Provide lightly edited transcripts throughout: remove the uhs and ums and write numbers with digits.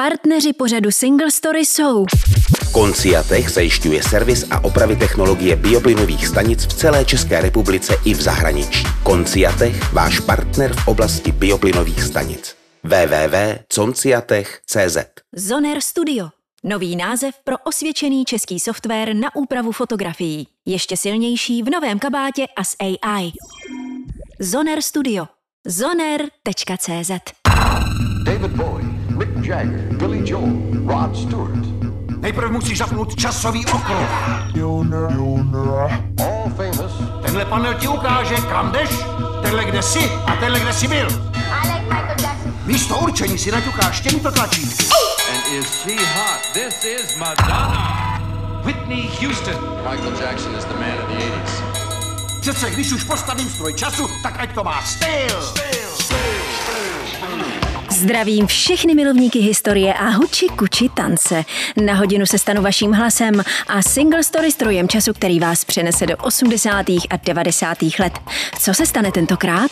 Partneři pořadu Single Story jsou Conciatech zajišťuje servis a opravy technologie bioplynových stanic v celé České republice i v zahraničí. Conciatech, váš partner v oblasti bioplynových stanic. www.conciatech.cz. Zoner Studio. Nový název pro osvědčený český software na úpravu fotografií. Ještě silnější v novém kabátě a s AI. Zoner Studio. Zoner.cz. David Bowie, Mick Jagger, Billy Joel, Rod Stewart. Nejprve musíš zapnout časový okruh. All famous. Tenhle panel ti ukáže, kam jdeš, tenhle kde jsi a tenhle kde jsi byl. Místo určení si naťukáš těmito tlačítky. And is she hot? This is Madonna. Whitney Houston. Michael Jackson is the man of the 80s. Přece když už postavím stroj času, tak ať to má styl. Zdravím všechny milovníky historie a huči kuči tance. Na hodinu se stanu vaším hlasem a Single Story strojem času, který vás přenese do 80. a 90. let. Co se stane tentokrát?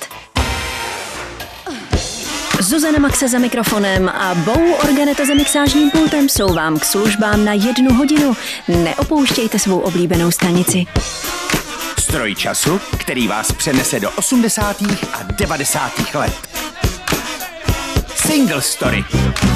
Zuzana Maxa za mikrofonem a Bou Organeto za mixážním pultem jsou vám k službám na 1 hodinu. Neopouštějte svou oblíbenou stanici. Stroj času, který vás přenese do 80. a 90. let. Single Story.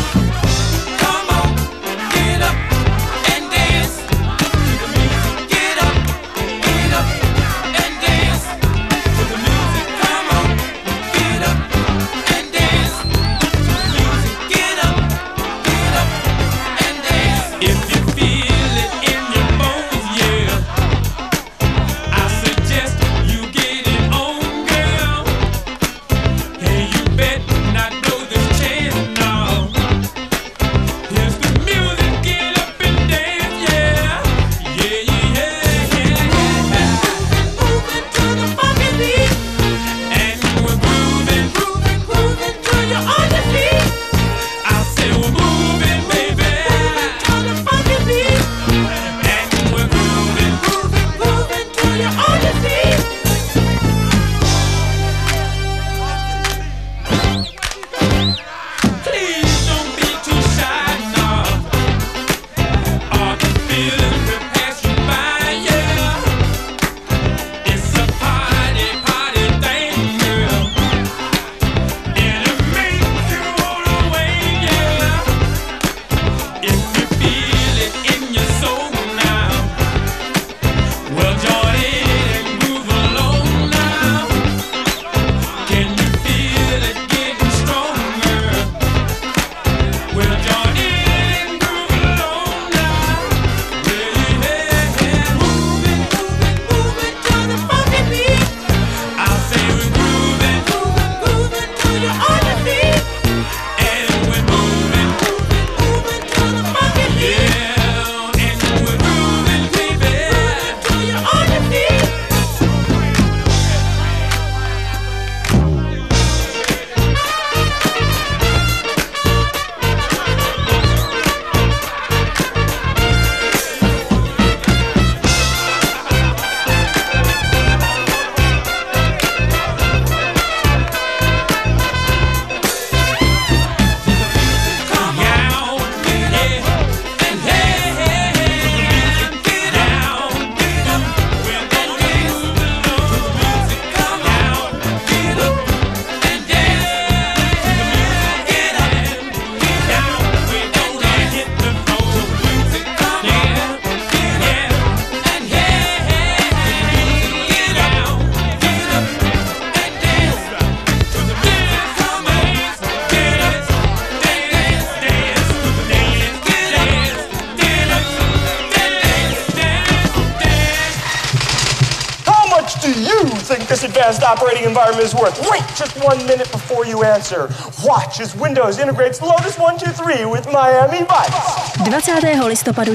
This advanced operating environment is worth. Wait just 1 minute before you answer. Watch as Windows integrates Lotus 123 with Miami Vice. 20. listopadu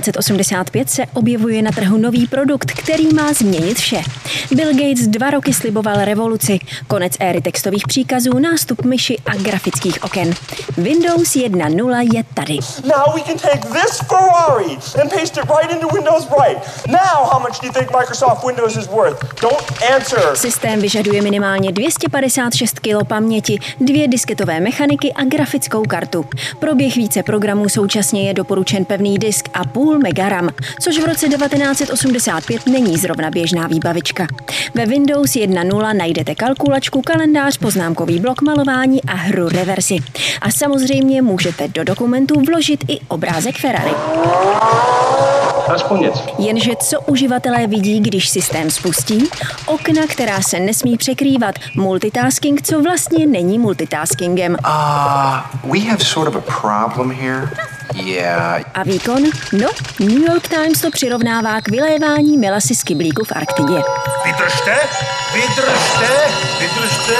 1985 se objevuje na trhu nový produkt, který má změnit vše. Bill Gates 2 roky sliboval revoluci, konec éry textových příkazů, nástup myši a grafických oken. Windows 1.0 je tady. Now we can take this Ferrari and paste it right into Windows Right. Now how much do you think Microsoft Windows is worth? Don't answer. Systém vyžaduje minimálně 256 kg paměti, 2 disketové mechaniky a grafickou kartu. Pro běh více programů současně je doporučen pevný disk a půl mega RAM, což v roce 1985 není zrovna běžná výbavička. Ve Windows 1.0 najdete kalkulačku, kalendář, poznámkový blok, malování a hru Reversi. A samozřejmě můžete do dokumentů vložit i obrázek Ferrari. Aspoň něco. Jenže co uživatelé vidí, když systém spustí? Okna, která se nesmí překrývat. Multitasking, co vlastně není multitaskingem. We have sort of a problem here. Yeah. A výkon? No, New York Times to přirovnává k vylévání melasy z kyblíku v Arktidě. Vydržte, vydržte, vydržte.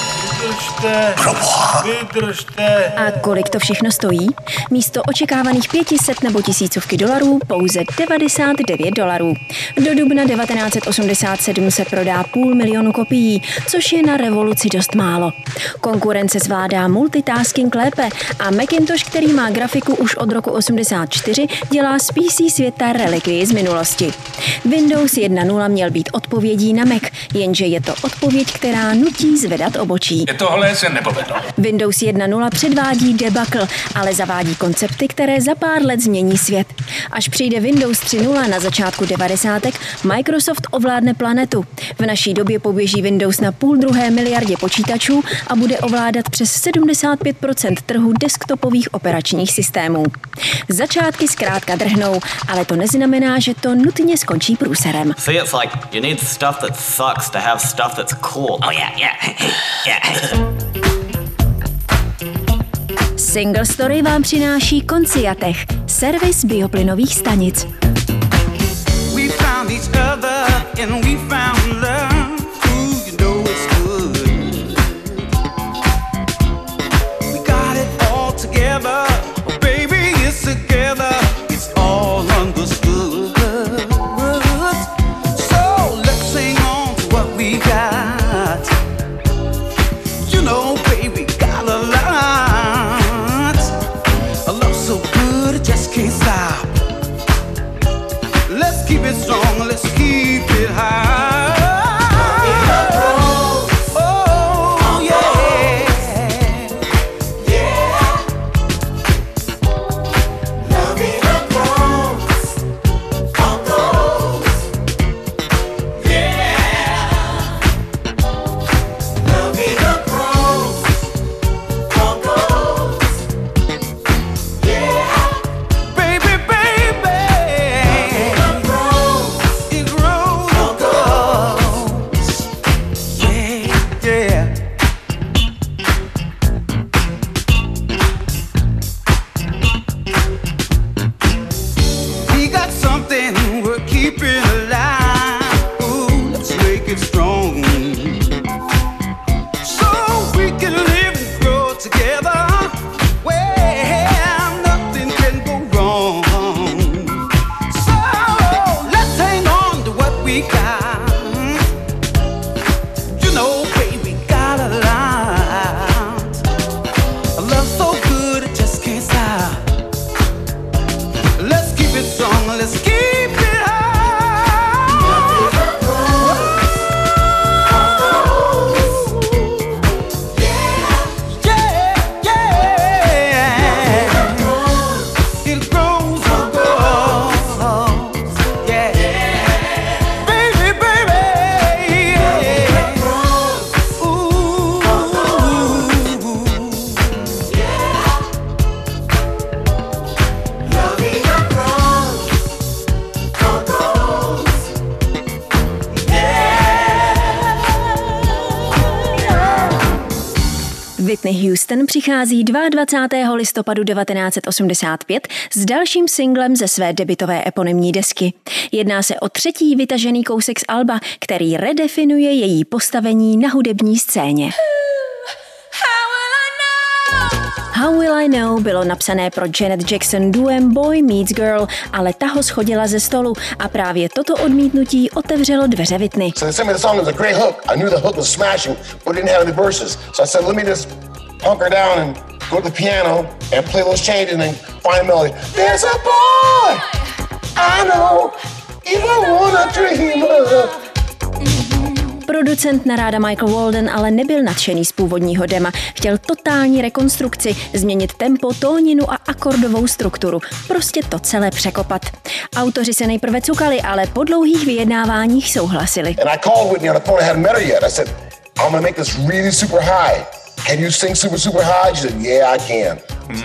Vydržte. A kolik to všechno stojí? Místo očekávaných 500 nebo $1000 pouze $99. Do dubna 1987 se prodá 500 000 kopií, což je na revoluci dost málo. Konkurence zvládá multitasking lépe a Macintosh, který má grafiku už od roku 84, dělá z PC světa relikvii z minulosti. Windows 1.0 měl být odpovědí na Mac, jenže je to odpověď, která nutí zvedat obočí. Tohle se nepovedlo. Windows 1.0 předvádí debakl, ale zavádí koncepty, které za pár let změní svět. Až přijde Windows 3.0 na začátku 90. Microsoft ovládne planetu. V naší době poběží Windows na 500 miliardě počítačů a bude ovládat přes 75% trhu desktopových operačních systémů. Začátky zkrátka drhnou, ale to neznamená, že to nutně skončí průserem. See, it's like you need stuff that sucks to have stuff that's cool. Oh yeah, yeah. Single Story vám přináší Conciatech, servis bioplynových stanic. We found each other and we found love. Ooh, you know it's good. We got it all together. Baby, it's together. It's all understood. So let's hang on to what we got. You know, baby, got a lot. A love so good, it just can't stop. Let's keep it strong, let's keep it high. Oh, yeah. Yeah. Loving the pros, all those. Yeah. Loving the pros, all those. Yeah. Baby, baby. It grows, it goes. Yeah, yeah. We got something we're keeping alive. Ooh, let's make it strong. So we can live and grow together. Where nothing can go wrong. So let's hang on to what we got. You know, baby, got a lot. A love so good it just can't stop. Let's keep it strong, let's keep it high. Yeah, yeah. It grows, it goes. Yeah. Baby, baby. Ooh. Loving the pros, all those. Whitney Houston přichází 22. listopadu 1985 s dalším singlem ze své debutové eponymní desky. Jedná se o třetí vytažený kousek z alba, který redefinuje její postavení na hudební scéně. How Will I Know bylo napsané pro Janet Jackson duem Boy Meets Girl, ale ta ho shodila ze stolu a právě toto odmítnutí otevřelo dveře Whitney. So they sent me the song, it was a great hook. I knew the hook was smashing, but didn't have any verses. So I said, let me just hunker down and go to the piano and play those changes and then find a melody. There's a boy I know, you don't wanna dream of. Producent Naráda Michael Walden ale nebyl nadšený z původního dema. Chtěl totální rekonstrukci, změnit tempo, tóninu a akordovou strukturu. Prostě to celé překopat. Autoři se nejprve cukali, ale po dlouhých vyjednáváních souhlasili. And I called Whitney on the phone. I hadn't met her yet. I said, I'm gonna make this really super high. Can you sing super, super high? She said, yeah, I can.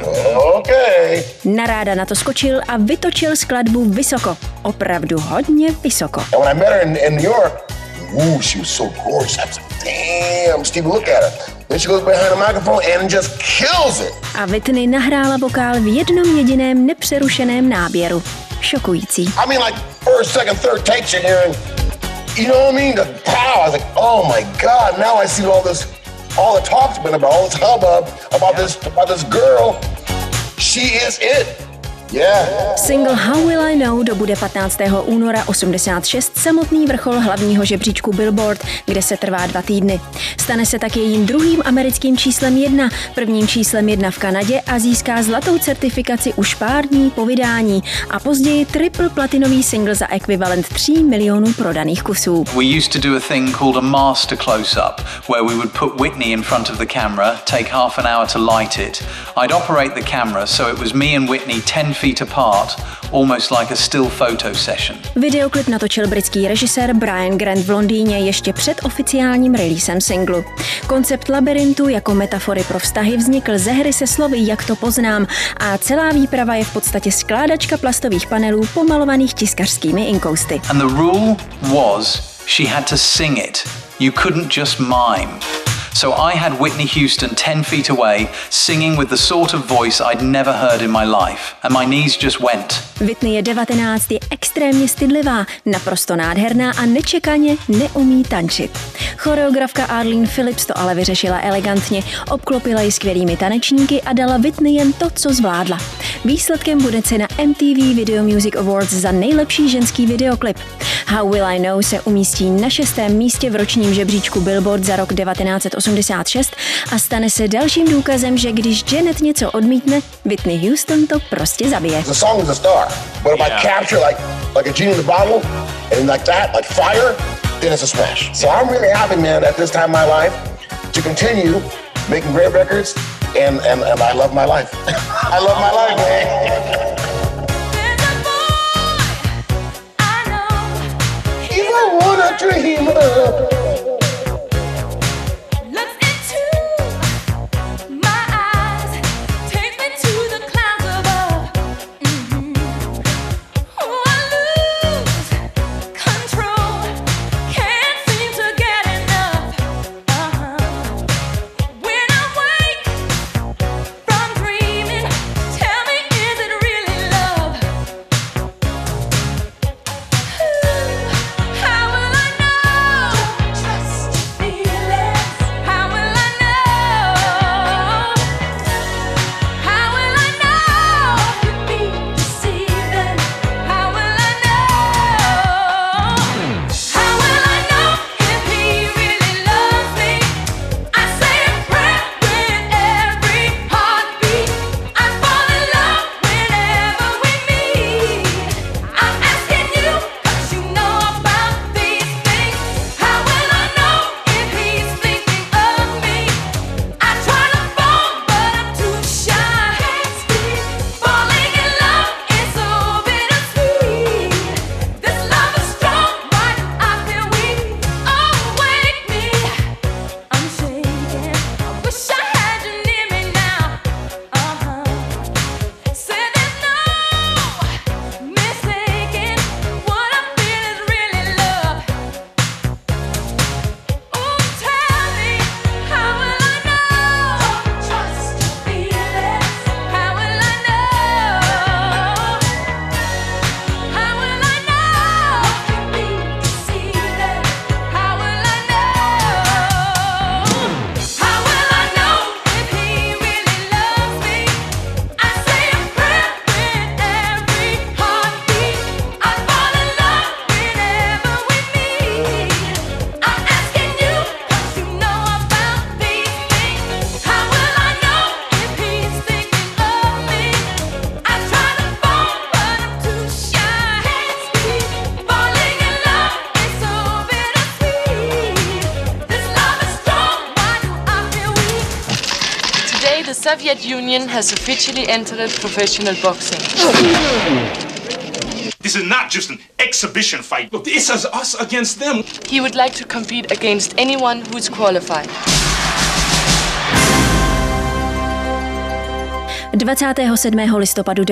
Okay. Naráda na to skočil a vytočil skladbu vysoko. Opravdu hodně vysoko. And when I met her in New York, ooh, she was so gorgeous. I was like, damn, Steve, look at her. Then she goes behind the microphone and just kills it. A Whitney nahrála vokál v jednom jediném nepřerušeném náběru. Šokující. I mean, like first, second, third takes you're hearing, you know what I mean? The pow. I was like, oh my God, now I see all the talk's been about, all this hubbub about this girl. She is it. Yeah. Single How Will I Know dobude 15. února 86 samotný vrchol hlavního žebříčku Billboard, kde se trvá 2 týdny. Stane se tak jejím druhým americkým číslem 1, prvním číslem 1 v Kanadě a získá zlatou certifikaci už pár dní po vydání a později triple platinový single za ekvivalent 3 milionů prodaných kusů. We used to do a thing called a master close-up, where we would put Whitney in front of the camera, take half an hour to light it. I'd operate the camera, so it was me and Whitney 10 feet apart, almost like a still photo session. Videoklip natočil britský režisér Brian Grant v Londýně ještě před oficiálním releasem singlu. Koncept labirintu jako metafory pro vztahy vznikl ze hry se slovy Jak to poznám a celá výprava je v podstatě skládačka plastových panelů pomalovaných tiskařskými inkousty. And the rule was she had to sing it. You couldn't just mime. So I had Whitney Houston 10 feet away, singing with the sort of voice I'd never heard in my life. And my knees just went. Whitney je 19, je extrémně stydlivá, naprosto nádherná a nečekaně neumí tančit. Choreografka Arlene Phillips to ale vyřešila elegantně, obklopila ji skvělými tanečníky a dala Whitney jen to, co zvládla. Výsledkem bude cena MTV Video Music Awards za nejlepší ženský videoklip. How Will I Know se umístí na 6. místě v ročním žebříčku Billboard za rok 1986 a stane se dalším důkazem, že když Janet něco odmítne, Whitney Houston to prostě zabije. The song is a star, but if I capture like a genie in the bottle and like that, like fire, then it's a smash. So I'm really happy, man, at this time in my life to continue making great records and I love my life. I love my life, man. I wanna dream of. Soviet Union has officially entered professional boxing. This is not just an exhibition fight. Look, this is us against them. He would like to compete against anyone who is qualified. 27. listopadu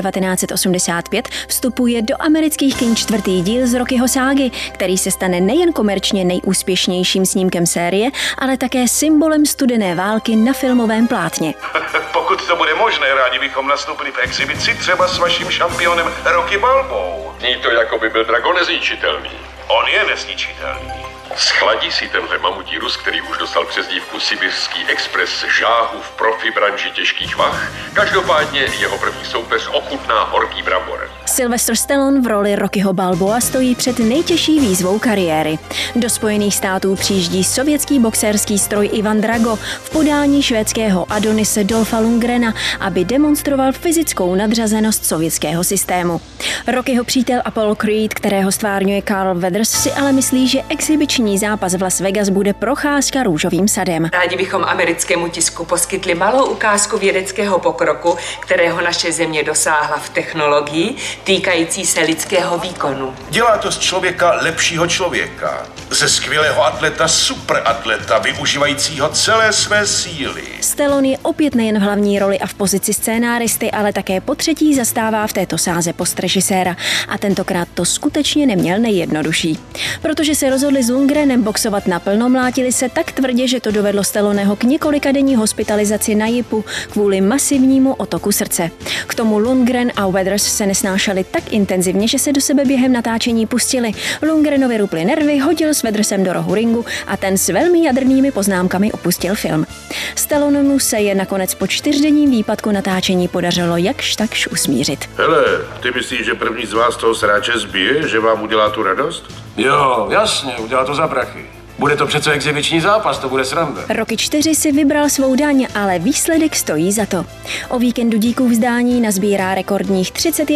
1985 vstupuje do amerických kin čtvrtý díl z Rockyho ságy, který se stane nejen komerčně nejúspěšnějším snímkem série, ale také symbolem studené války na filmovém plátně. Pokud to bude možné, rádi bychom nastoupili v exibici třeba s vaším šampionem Rocky Balbou. Zní to, jako by byl Drago nezničitelný. On je nezničitelný. Schladí si tenhle mamutí Rus, který už dostal přezdívku Sibirský expres žáhů v profi branži těžkých vah. Každopádně jeho první soupeř ochutná horký brambor. Sylvester Stallone v roli Rockyho Balboa stojí před nejtěžší výzvou kariéry. Do Spojených států přijíždí sovětský boxerský stroj Ivan Drago v podání švédského Adonise Dolfa Lundgrena, aby demonstroval fyzickou nadřazenost sovětského systému. Rockyho přítel Apollo Creed, kterého stvárňuje Carl Weathers, si ale myslí, že exibiční zápas v Las Vegas bude procházka růžovým sadem. Rádi bychom americkému tisku poskytli malou ukázku vědeckého pokroku, kterého naše země dosáhla v technologii týkající se lidského výkonu. Dělá to z člověka lepšího člověka. Ze skvělého atleta superatleta, využívajícího celé své síly. Stallone je opět nejen v hlavní roli a v pozici scénáristy, ale také potřetí zastává v této sáze post režiséra. A tentokrát to skutečně neměl nejjednodušší. Protože se rozhodli s Lundgrenem boxovat naplno, mlátili se tak tvrdě, že to dovedlo Stalloneho k několikadenní hospitalizaci na JIPu kvůli masivnímu otoku srdce. K tomu Lundgren a Weathers se nesnášeli tak intenzivně, že se do sebe během natáčení pustili. Lundgrenovi ruply nervy, hodil s Weathersem do rohu ringu a ten s velmi jadrnými poznámkami opustil film. Stallonemu se je nakonec po 4denním výpadku natáčení podařilo jakž takž usmířit. Hele, ty myslíš, že první z vás toho sráče zbije, že vám udělá tu radost? Jo, jasně, udělá to za prachy. Bude to přece exibiční zápas, to bude sranda. Rocky 4 si vybral svou daň, ale výsledek stojí za to. O víkendu díků vzdání nazbírá rekordních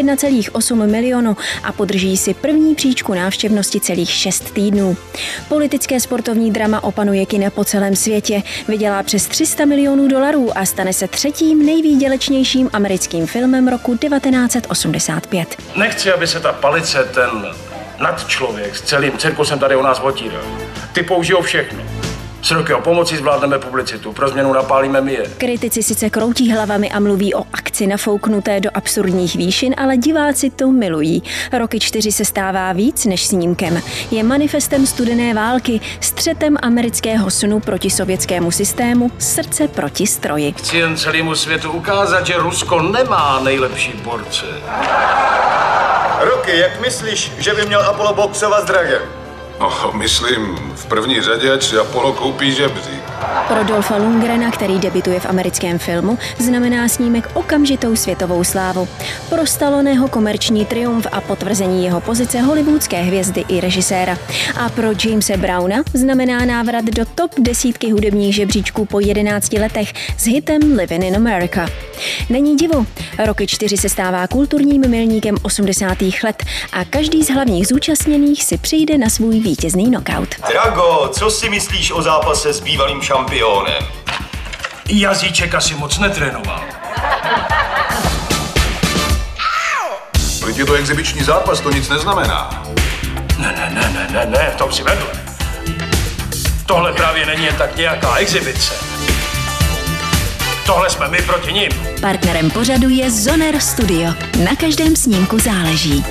31,8 milionů a podrží si první příčku návštěvnosti celých 6 týdnů. Politické sportovní drama opanuje kina po celém světě, vydělá přes $300 milionů a stane se třetím nejvýdělečnějším americkým filmem roku 1985. Nechci, aby se ta palice, ten nadčlověk s celým cirkusem tady u nás otíral. Ty použijou všechno. S Rockyho pomocí zvládneme publicitu, pro změnu napálíme my je. Kritici sice kroutí hlavami a mluví o akci nafouknuté do absurdních výšin, ale diváci to milují. Rocky 4 se stává víc než snímkem. Je manifestem studené války, střetem amerického snu proti sovětskému systému, srdce proti stroji. Chci jen celému světu ukázat, že Rusko nemá nejlepší borce. Rocky, jak myslíš, že by měl Apollo boxovat s Dragem? No, myslím, v první řadě, ať si Apollo koupí žebřík. Pro Dolfa Lundgrena, který debutuje v americkém filmu, znamená snímek okamžitou světovou slávu. Pro Stalloneho komerční triumf a potvrzení jeho pozice hollywoodské hvězdy i režiséra. A pro Jamese Browna znamená návrat do top 10 hudebních žebříčků po 11 letech s hitem Living in America. Není divu, Rocky 4 se stává kulturním milníkem 80. let a každý z hlavních zúčastněných si přijde na svůj vítězný knockout. Drago, co si myslíš o zápase s bývalým šampionem? Jazyček asi moc netrénoval. Vždyť je to exibiční zápas, to nic neznamená. Ne, v tom si vedl. Tohle právě není jen tak nějaká exibice. Tohle jsme my proti nim. Partnerem pořadu je Zoner Studio. Na každém snímku záleží.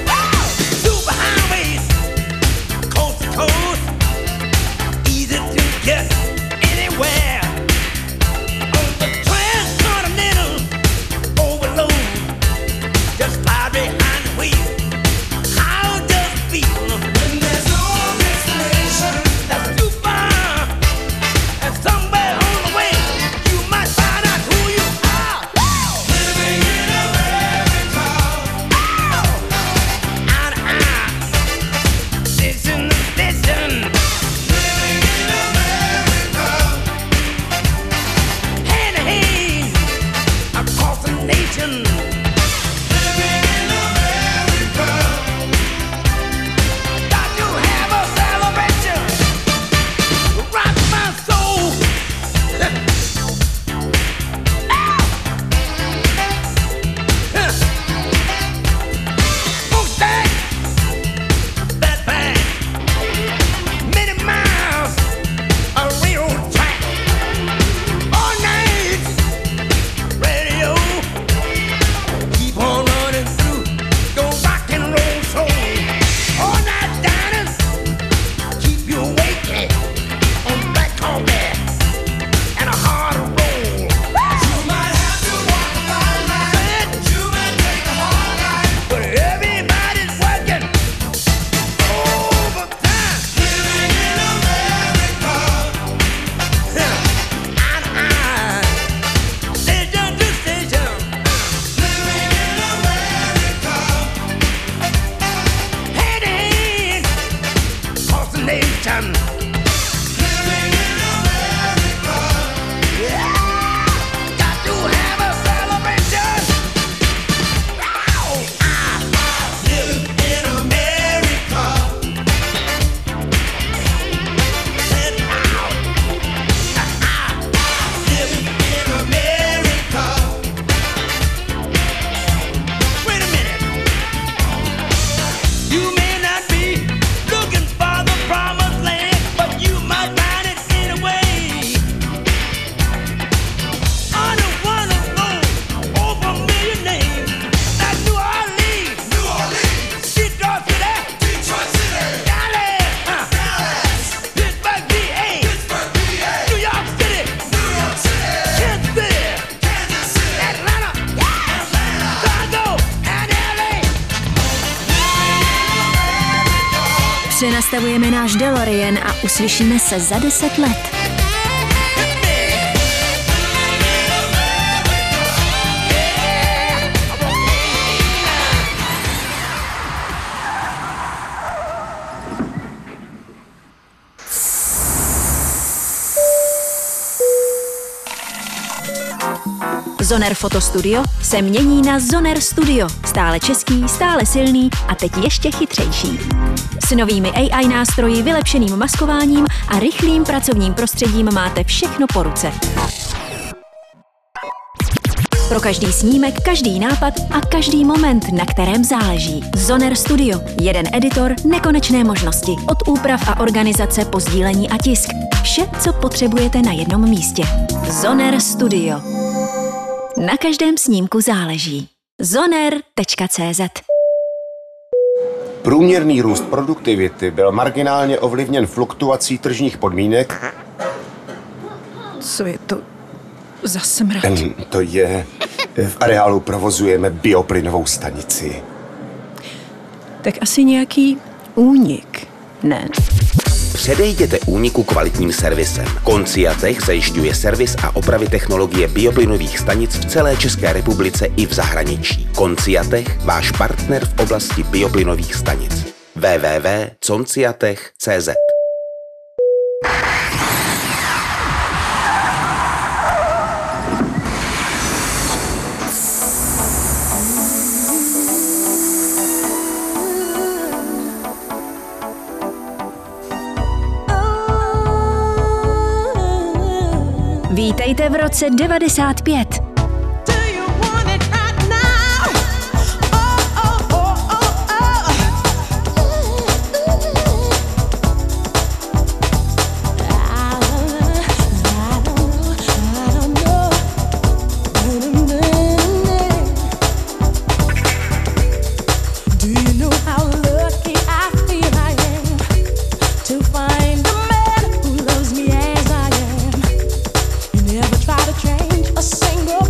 Přenastavujeme náš DeLorean a uslyšíme se za 10 let. Zoner Fotostudio se mění na Zoner Studio. Stále český, stále silný a teď ještě chytřejší. S novými AI nástroji, vylepšeným maskováním a rychlým pracovním prostředím máte všechno po ruce. Pro každý snímek, každý nápad a každý moment, na kterém záleží. Zoner Studio. Jeden editor, nekonečné možnosti. Od úprav a organizace po sdílení a tisk. Vše, co potřebujete na jednom místě. Zoner Studio. Na každém snímku záleží. Zoner.cz. Průměrný růst produktivity byl marginálně ovlivněn fluktuací tržních podmínek. Co je to za smrad? To je... V areálu provozujeme bioplynovou stanici. Tak asi nějaký únik, ne? Předejděte úniku kvalitním servisem. Conciatech zajišťuje servis a opravy technologie bioplynových stanic v celé České republice i v zahraničí. Conciatech, váš partner v oblasti bioplynových stanic. www.conciatech.cz. Vítejte v roce 95. Never try to change a single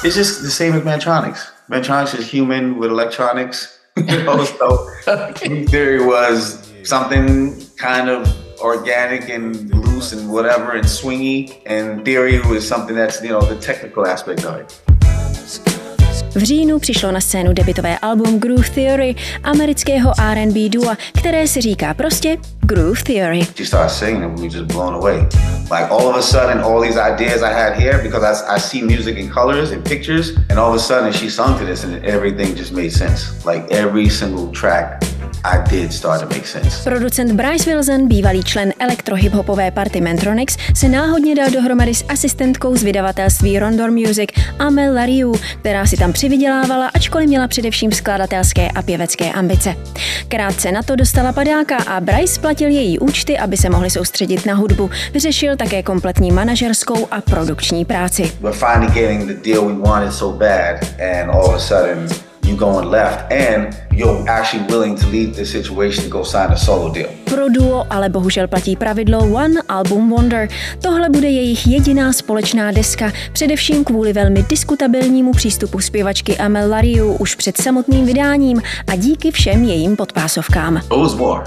It's just the same as Mantronics. Mantronics is human with electronics. So Groove Theory was something kind of organic and loose and whatever and swingy, and Theory was something that's, the technical aspect of it. V říjnu přišlo na scénu debutové album Groove Theory amerického R&B dua, které si říká prostě Groove Theory. She started singing and we were just blown away. Like all of a sudden, all these ideas I had here, because I see music in colors and pictures, and all of a sudden she sung to this and everything just made sense. Like every single track I did start to make sense. Producent Bryce Wilson, bývalý člen elektro-hiphopové party Mantronics, se náhodně dal dohromady s asistentkou z vydavatelství Rondor Music Amel Larrieux, která si tam přivydělávala, ačkoliv měla především skladatelské a pěvecké ambice. Krátce na to dostala padáka a Bryce platil její účty, aby se mohli soustředit na hudbu. Vyřešil také kompletní manažerskou a produkční práci. We're finally getting the deal we wanted so bad, and all of a sudden you going left and you're actually willing to leave this situation to go sign a solo deal. Pro duo ale bohužel platí pravidlo One Album Wonder. Tohle bude jejich jediná společná deska, především kvůli velmi diskutabilnímu přístupu zpěvačky Amel Larrieux už před samotným vydáním a díky všem jejím podpásovkám. It was war.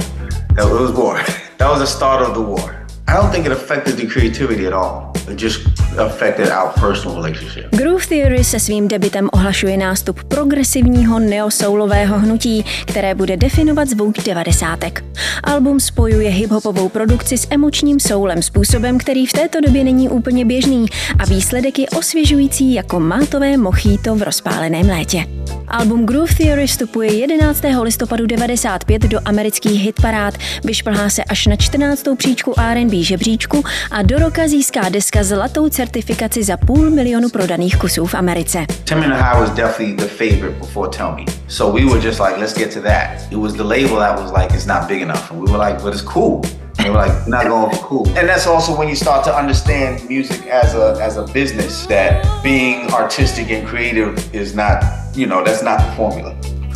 That was the start of the war. I don't think it affected the creativity at all. It just affected our personal relationship. Groove Theory se svým debutem ohlašuje nástup progresivního neosoulového hnutí, které bude definovat zvuk 90. Album spojuje hiphopovou produkci s emočním soulem způsobem, který v této době není úplně běžný a výsledek je osvěžující jako mátové mochito v rozpáleném létě. Album Groove Theory vstupuje 11. listopadu 95 do amerických hitparád, vyšplhá se až na 14. příčku R&B žebříčku a do roka získá deska zlatou certifikaci za 500 000 prodaných kusů v Americe. Tim and I was definitely the favorite before Tell Me. So we were just like, let's get to that. It was the label that was like, it's not big enough. And we were like, but it's cool. And we were like, we're not going for cool. And that's also when you start to understand music as a business, that being artistic and creative is not, that's not the formula.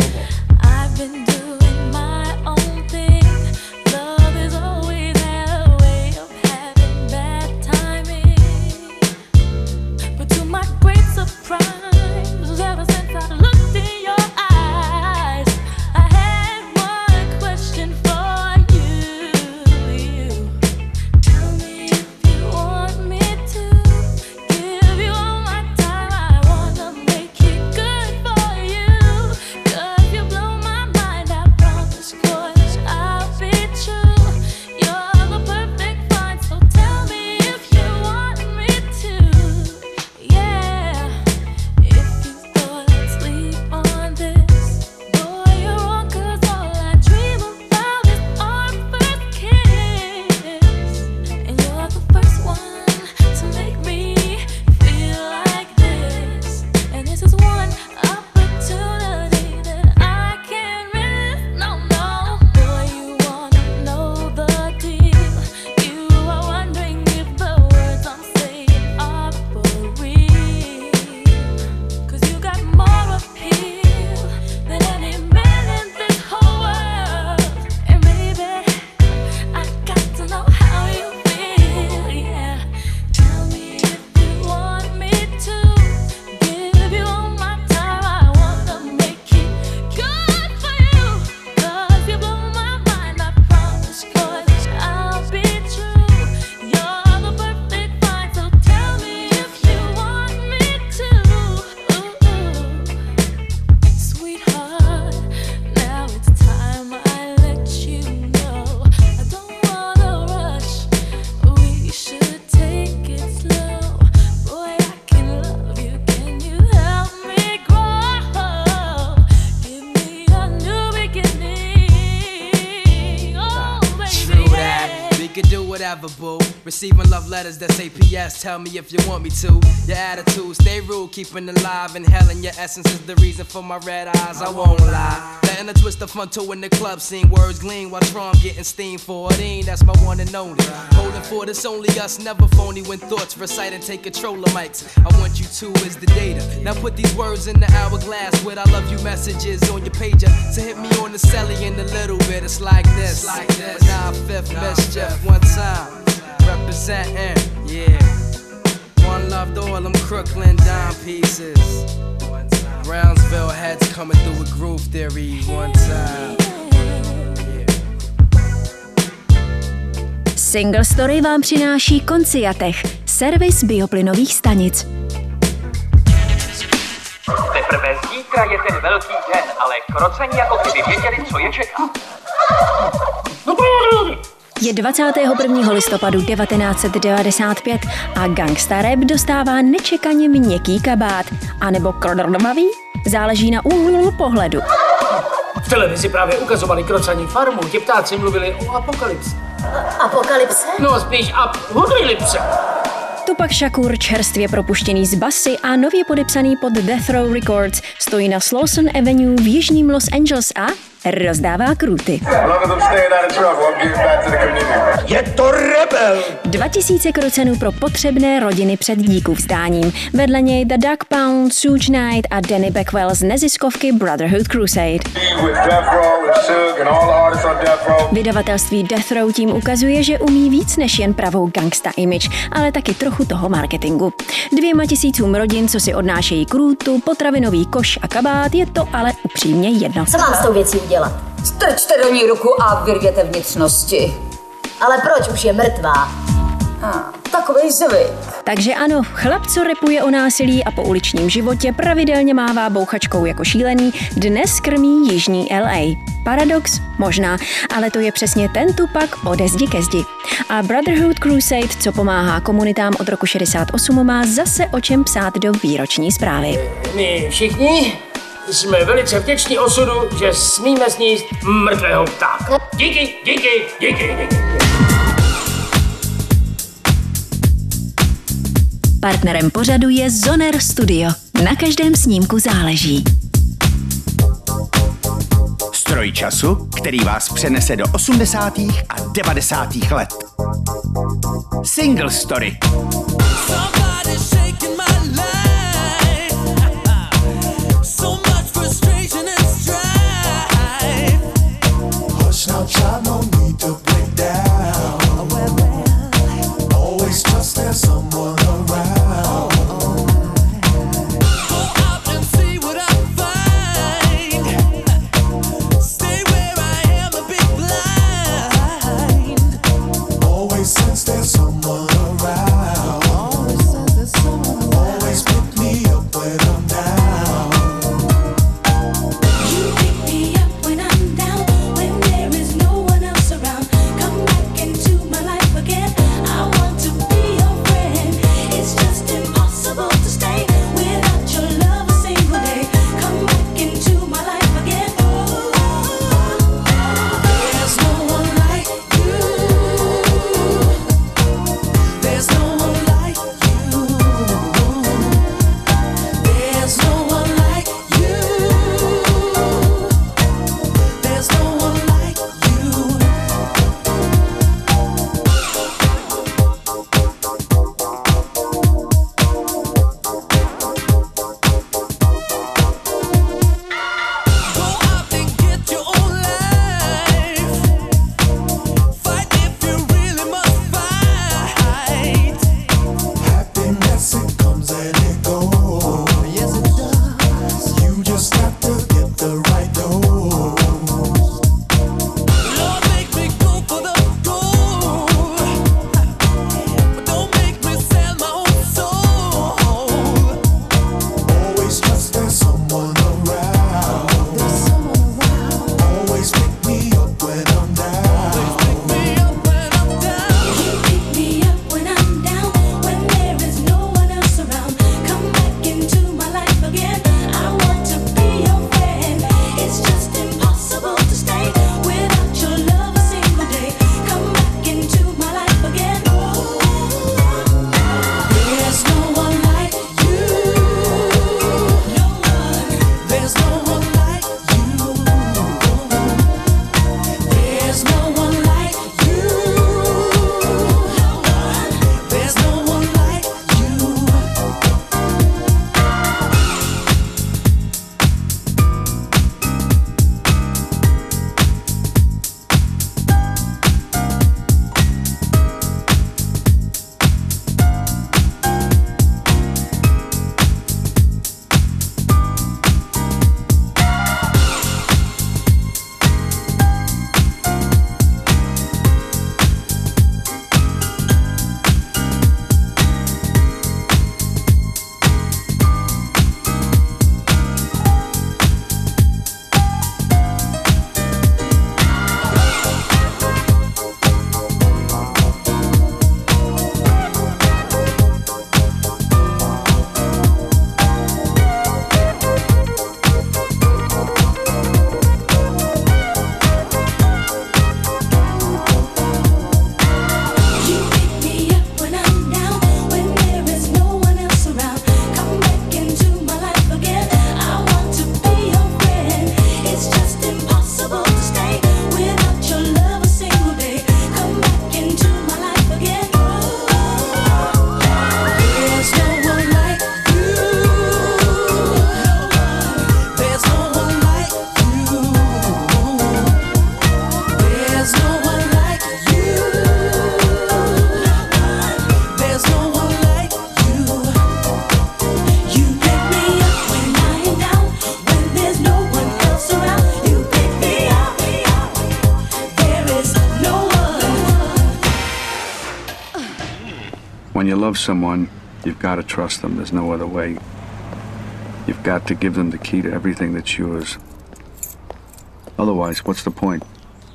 Receiving love letters that say PS, tell me if you want me to. Your attitude, stay rude, keeping it alive. Inhaling your essence is the reason for my red eyes, I won't lie. Letting a twist of fun to in the club scene. Words gleam while Tron getting steam 14. That's my one and only. Holding for this only us, never phony. When thoughts recite and take control of mics. I want you to is the data. Now put these words in the hourglass with I love you messages on your pager. So hit me on the celly in a little bit. It's like this. But 9/5 mischief one time. Representing, yeah. One loved all them Crooklyn dime pieces. Brownsville heads coming through with groove theory one time. Single Story vám přináší Conciatech, servis bioplynových stanic. Teprve zítra je ten velký den, ale kroceni jako kdyby věděli, co je čeká. Je 21. listopadu 1995 a Gangsta Rap dostává nečekaně měkký kabát, anebo krodrnovavý, záleží na úhlu pohledu. V televizi právě ukazovali krocaní farmu, ti ptáci mluvili o apokalypse. Apokalypse? No, spíš apokalypse. Tupac Shakur, čerstvě propuštěný z basy a nově podepsaný pod Death Row Records, stojí na Slauson Avenue v jižním Los Angeles a rozdává krůty. Je to rebel! 2000 krocenů pro potřebné rodiny před díku vzdáním. Vedle něj The Duck Pound, Suge Knight a Danny Beckwell z neziskovky Brotherhood Crusade. Vydavatelství Death Row tím ukazuje, že umí víc než jen pravou gangsta image, ale taky trochu toho marketingu. 200 rodin, co si odnášejí krůtu, potravinový koš a kabát, je to ale upřímně jedno. Co mám s tou věcí udělat? Strčte do ní ruku a vyrvěte vnitřnosti. Ale proč? Už je mrtvá. Takovej zvyk. Takže ano, chlap, co rapuje o násilí a po uličním životě, pravidelně mává bouchačkou jako šílený, dnes krmí jižní LA. Paradox? Možná, ale to je přesně ten Tupac ode zdi ke zdi. A Brotherhood Crusade, co pomáhá komunitám od roku 68, má zase o čem psát do výroční zprávy. My všichni jsme velice vděční osudu, že smíme sníst mrtvého ptáka. Díky. Partnerem pořadu je Zoner Studio. Na každém snímku záleží. Stroj času, který vás přenese do 80. a 90. let. Single Story. Now, child, no need to break down. Always trust there's someone around. Go out and see what I find. Stay where I am a bit blind. Always sense there's someone around. Always sense there's someone. love someone, you've got to trust them. There's no other way. You've got to give them the key to everything that's yours. Otherwise, what's the point?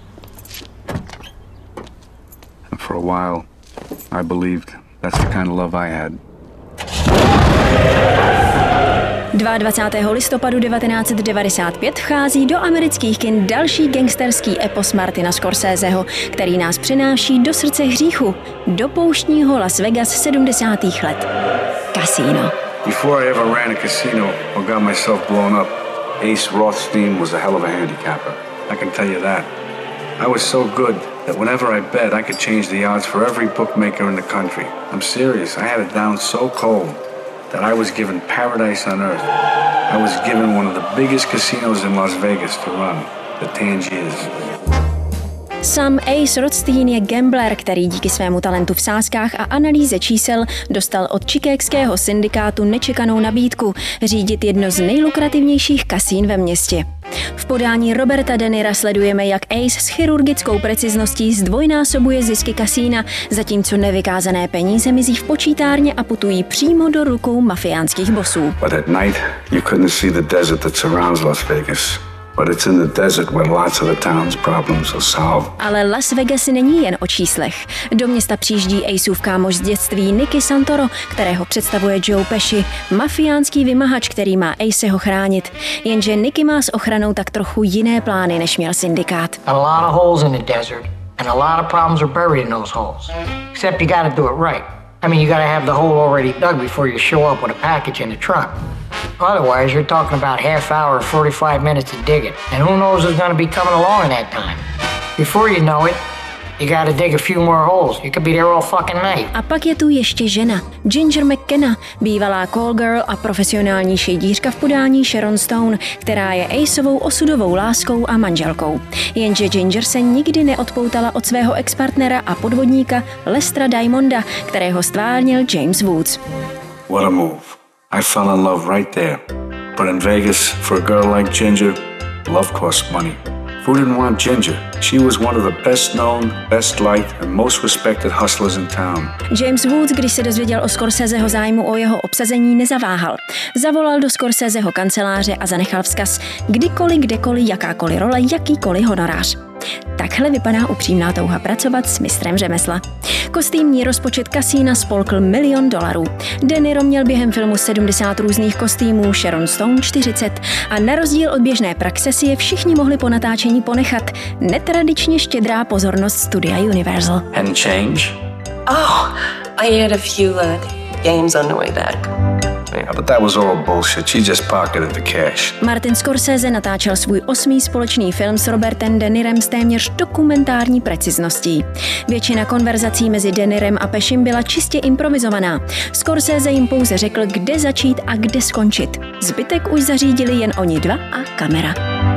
And for a while, I believed that's the kind of love I had. 22. listopadu 1995 vchází do amerických kin další gangsterský epos Martina Scorseseho, který nás přenáší do srdce hříchu, do pouštního Las Vegas 70. let. Casino. Before I ever ran a casino or got myself blown up, Ace Rothstein was a hell of a handicapper. I can tell you that. I was so good that whenever I bet, I could change the odds for every bookmaker in the country. I'm serious. I had it down so cold that I was given paradise on earth. I was given one of the biggest casinos in Las Vegas to run, the Tangiers. Sam Ace Rothstein je gambler, který díky svému talentu v sázkách a analýze čísel dostal od chicagského syndikátu nečekanou nabídku řídit jedno z nejlukrativnějších kasín ve městě. V podání Roberta De Nira sledujeme, jak Ace s chirurgickou precizností zdvojnásobuje zisky kasína, zatímco nevykázané peníze mizí v počítárně a putují přímo do rukou mafiánských bosů. But at night, you couldn't see the desert that surrounds Las Vegas. But it's in the desert where lots of the town's problems are solved. Ale Las Vegas není jen o číslech. Do města přijíždí Aceův kámoš z dětství Nicky Santoro, kterého představuje Joe Pesci, mafiánský vymahač, který má Aceho chránit. Jenže Nicky má s ochranou tak trochu jiné plány, než měl syndikát. A lot of holes in the desert and a lot of problems are buried in those holes. Except you got to do it right. I mean, you got to have the hole already dug before you show up with a package in the truck. Otherwise, you're talking about half hour, 45 minutes to dig it. And who knows who's going to be coming along in that time. Before you know it, you gotta dig a few more holes. You could be there all fucking night. A pak je tu ještě žena, Ginger McKenna, bývalá call girl a profesionální šejdířka v podání Sharon Stone, která je Aceovou osudovou láskou a manželkou. Jenže Ginger se nikdy neodpoutala od svého expartnera a podvodníka Lestra Diamonda, kterého stvárnil James Woods. What a move. I fell in love right there. But in Vegas, for a girl like Ginger, love costs money. Who didn't want Ginger? She was one of the best known, best liked and most respected hustlers in town. James Woods, když se dozvěděl o Scorseseho zájmu o jeho obsazení, nezaváhal. Zavolal do Scorseseho kanceláře a zanechal vzkaz: kdykoliv, kdekoliv, jakákoliv role, jakýkoliv honorář. Takhle vypadá upřímná touha pracovat s mistrem řemesla. Kostýmní rozpočet kasína spolkl $1 milion. De Niro měl během filmu 70 různých kostýmů, Sharon Stone 40 a na rozdíl od běžné praxe si je všichni mohli po natáčení ponechat. Netradičně štědrá pozornost studia Universal. And change? Oh, I had a few games on the way back. Yeah, but that was all bullshit. She just pocketed the cash. Martin Scorsese natáčel svůj 8. společný film s Robertem De Nirem s téměř dokumentární precizností. Většina konverzací mezi De Nirem a Pescim byla čistě improvizovaná. Scorsese jim pouze řekl, kde začít a kde skončit. Zbytek už zařídili jen oni dva a kamera.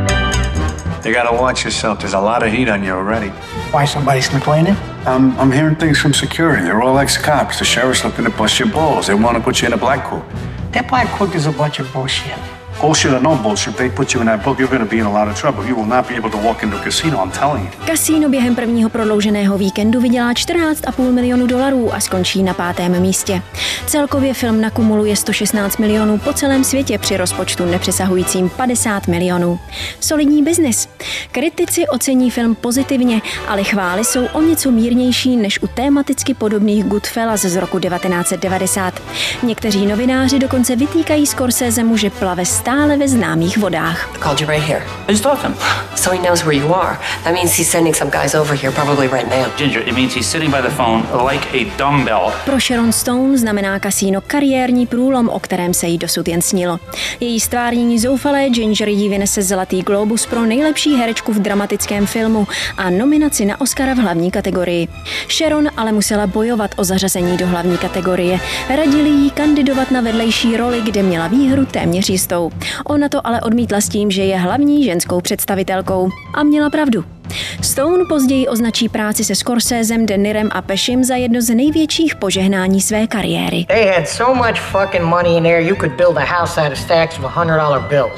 You gotta watch yourself. There's a lot of heat on you already. Why, somebody's complaining? I'm hearing things from security. They're all ex-cops. The sheriff's looking to bust your balls. They want to put you in a black coat. That black cook is a bunch of bullshit. Bullshit or no bullshit, they put you in that book, you're going to be in a lot of trouble. You will not be able to walk into a casino, I'm telling you. Kasino během prvního prodlouženého víkendu vydělá $14,5 milionu a skončí na 5. místě. Celkově film nakumuluje 116 milionů po celém světě při rozpočtu nepřesahujícím 50 milionů. Solidní biznis. Kritici ocení film pozitivně, ale chvály jsou o něco mírnější než u tematicky podobných Goodfellas z roku 1990. Někteří novináři dokonce vytýkají Scorsesemu, že plave stále ve známých vodách. Called you right here. Who's talking? So he knows where you are. That means he's sending some guys over here probably right now. Ginger, it means he's sitting by the phone like a dumbbell. Pro Sharon Stone znamená kasíno kariérní průlom, o kterém se jí dosud jen snilo. Její stvárnění zoufalé Ginger jí vynese Zlatý glóbus pro nejlepší herečku v dramatickém filmu a nominaci na Oscara v hlavní kategorii. Sharon ale musela bojovat o zařazení do hlavní kategorie. Radili jí kandidovat na vedlejší roli, kde měla výhru téměř jistou. Ona to ale odmítla s tím, že je hlavní ženskou představitelkou. A měla pravdu. Stone později označí práci se Scorsesem, De Nirem a Pescim za jedno z největších požehnání své kariéry. They had so much fucking money in there you could build a house out of stacks of $100 bills.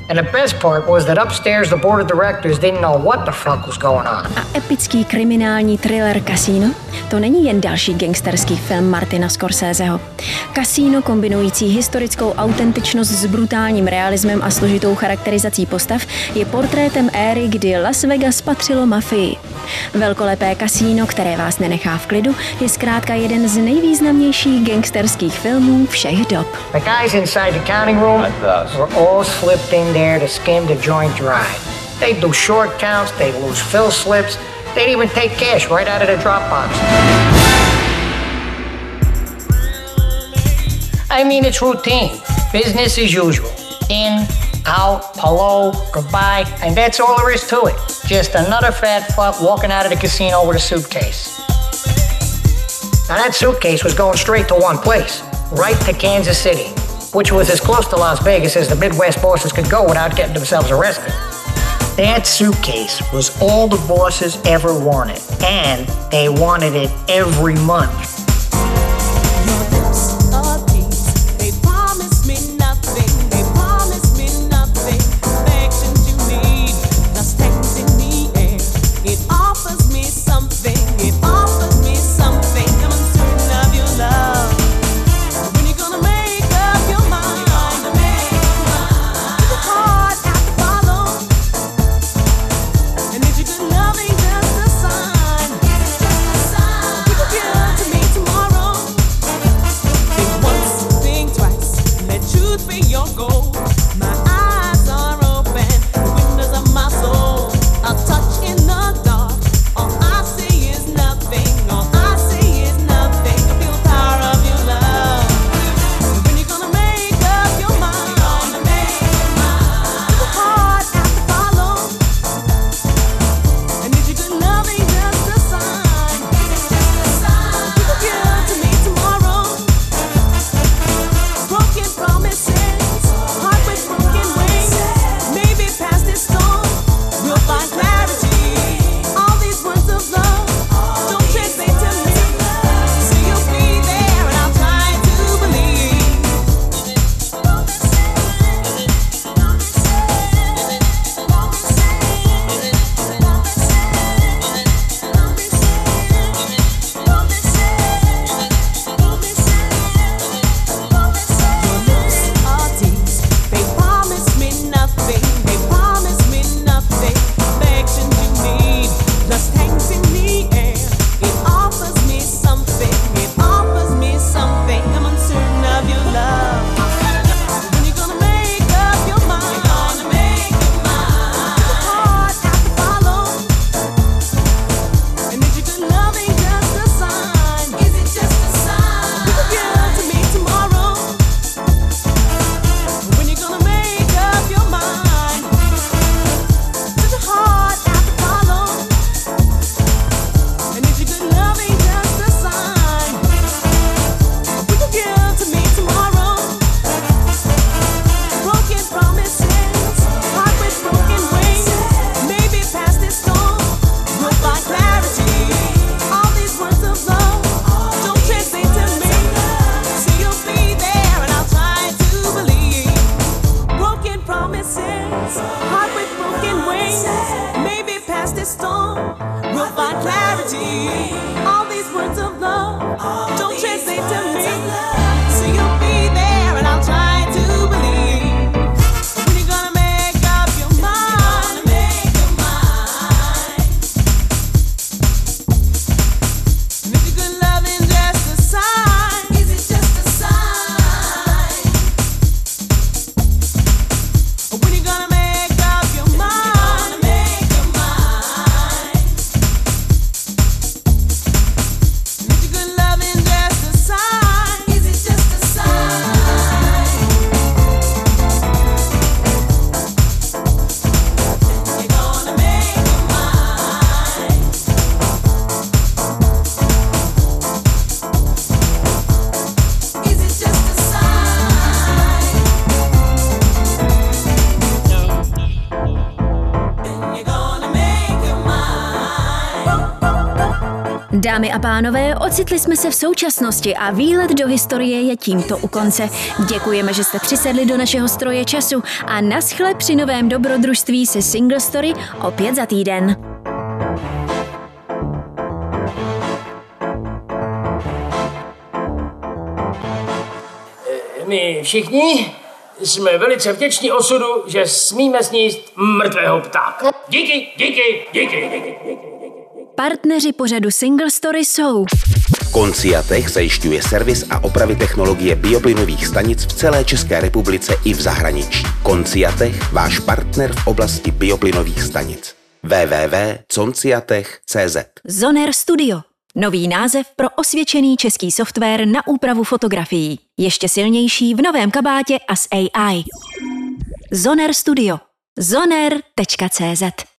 And the best part was that upstairs the board of directors didn't know what the fuck was going on. A epický kriminální thriller Casino to není jen další gangsterský film Martina Scorseseho. Casino, kombinující historickou autentičnost s brutálním realismem a složitou charakterizací postav, je portrétem éry, kdy Las Vegas patřilo mafii. Velkolepé Casino, které vás nenechá v klidu, je zkrátka jeden z nejvýznamnějších gangsterských filmů všech dob. The guys inside the counting room were all slipped in there to skim the joint dry. They'd do short counts, they'd lose fill slips, they'd even take cash right out of the drop box. I mean, it's routine. Business as usual. In, out, hello, goodbye, and that's all there is to it. Just another fat fuck walking out of the casino with a suitcase. Now that suitcase was going straight to one place, right to Kansas City, which was as close to Las Vegas as the Midwest bosses could go without getting themselves arrested. That suitcase was all the bosses ever wanted, and they wanted it every month. Broken promises, heart with broken Dámy a pánové, ocitli jsme se v současnosti a výlet do historie je tímto u konce. Děkujeme, že jste přisedli do našeho stroje času a naschle při novém dobrodružství se Single Story opět za týden. My všichni jsme velice vděční osudu, že smíme sníst mrtvého ptáka. Díky. Partneři pořadu Single Story jsou Conciatech zajišťuje servis a opravy technologie bioplynových stanic v celé České republice i v zahraničí. Conciatech, váš partner v oblasti bioplynových stanic. www.conciatech.cz Zoner Studio. Nový název pro osvědčený český software na úpravu fotografií. Ještě silnější v novém kabátě a s AI. Zoner Studio. Zoner.cz